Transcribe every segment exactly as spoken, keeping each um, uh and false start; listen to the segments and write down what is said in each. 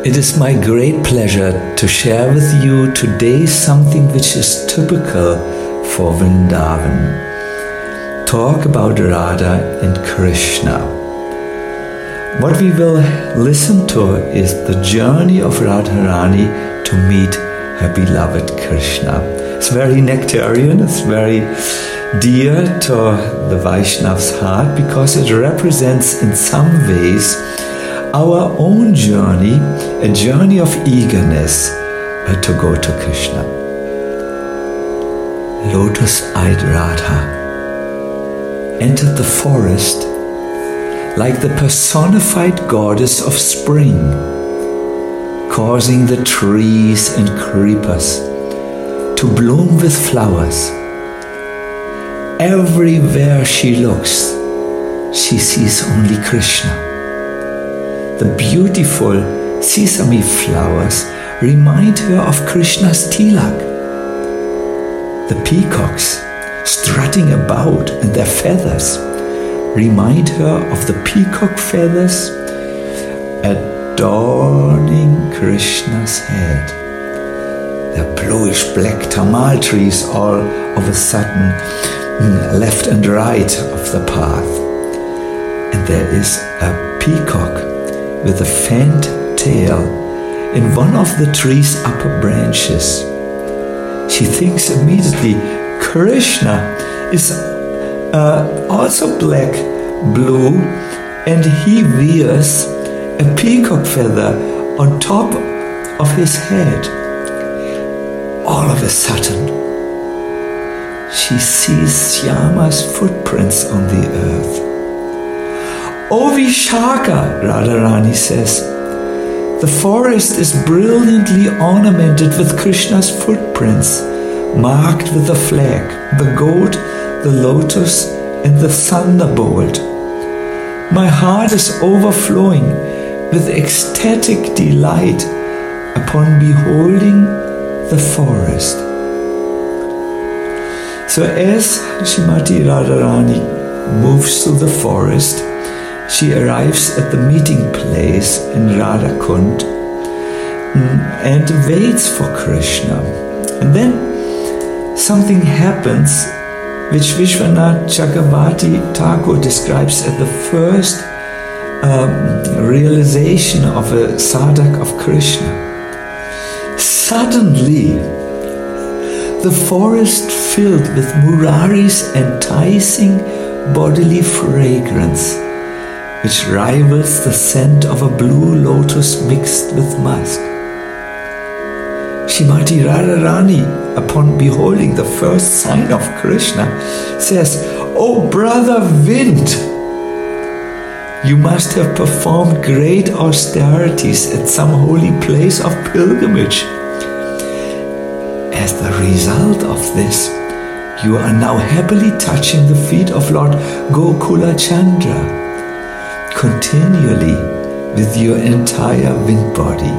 It is my great pleasure to share with you today something which is typical for Vrindavan. Talk about Radha and Krishna. What we will listen to is the journey of Radharani to meet her beloved Krishna. It's very nectarian, it's very dear to the Vaishnav's heart because it represents in some ways our own journey, a journey of eagerness uh, to go to Krishna. Lotus-eyed Radha entered the forest like the personified goddess of spring, causing the trees and creepers to bloom with flowers. Everywhere she looks, she sees only Krishna. The beautiful sesame flowers remind her of Krishna's tilak. The peacocks strutting about and their feathers remind her of the peacock feathers adorning Krishna's head. The bluish black tamal trees all of a sudden left and right of the path. And there is a peacock with a fanned tail in one of the tree's upper branches. She thinks immediately Krishna is uh, also black, blue, and he wears a peacock feather on top of his head. All of a sudden, she sees Syama's footprints on the earth. Oh Vishaka, Radharani says, the forest is brilliantly ornamented with Krishna's footprints, marked with the flag, the goat, the lotus, and the thunderbolt. My heart is overflowing with ecstatic delight upon beholding the forest. So as Srimati Radharani moves through the forest, she arrives at the meeting place in Radhakund and waits for Krishna. And then something happens which Vishwanath Chakravarti Thakur describes as the first um, realization of a sadhak of Krishna. Suddenly, the forest filled with Murari's enticing bodily fragrance, which rivals the scent of a blue lotus mixed with musk. Srimati Radharani, upon beholding the first sign of Krishna, says, "Oh brother wind, you must have performed great austerities at some holy place of pilgrimage. As the result of this, you are now happily touching the feet of Lord Gokula Chandra continually with your entire wind body."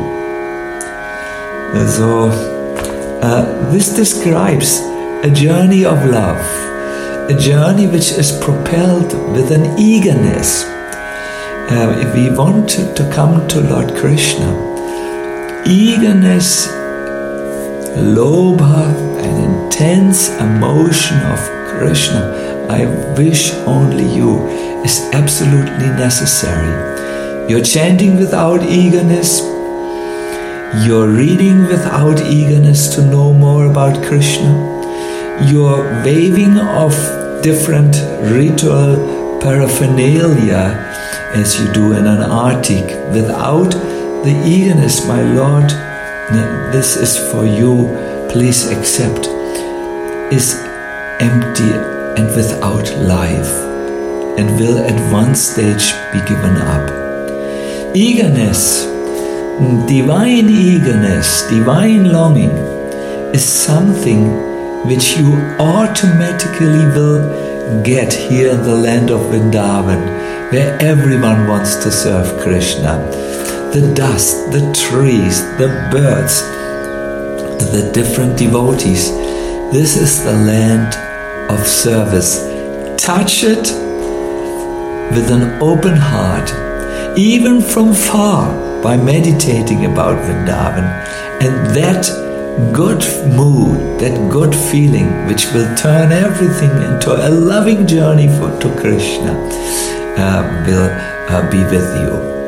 So, uh, this describes a journey of love, a journey which is propelled with an eagerness. Uh, if we want to, to come to Lord Krishna, eagerness, lobha, an intense emotion of Krishna, I wish only you, is absolutely necessary. You're chanting without eagerness, you're reading without eagerness to know more about Krishna, you're waving off different ritual paraphernalia as you do in an artik without the eagerness. My Lord, this is for you, please accept, is empty and without life, and will at one stage be given up. Eagerness, divine eagerness, divine longing is something which you automatically will get here in the land of Vrindavan, where everyone wants to serve Krishna. The dust, the trees, the birds, the different devotees. This is the land of service. Touch it with an open heart, even from far. by meditating about Vrindavan. And that good mood, that good feeling, which will turn everything into a loving journey for to Krishna, uh, will uh, be with you.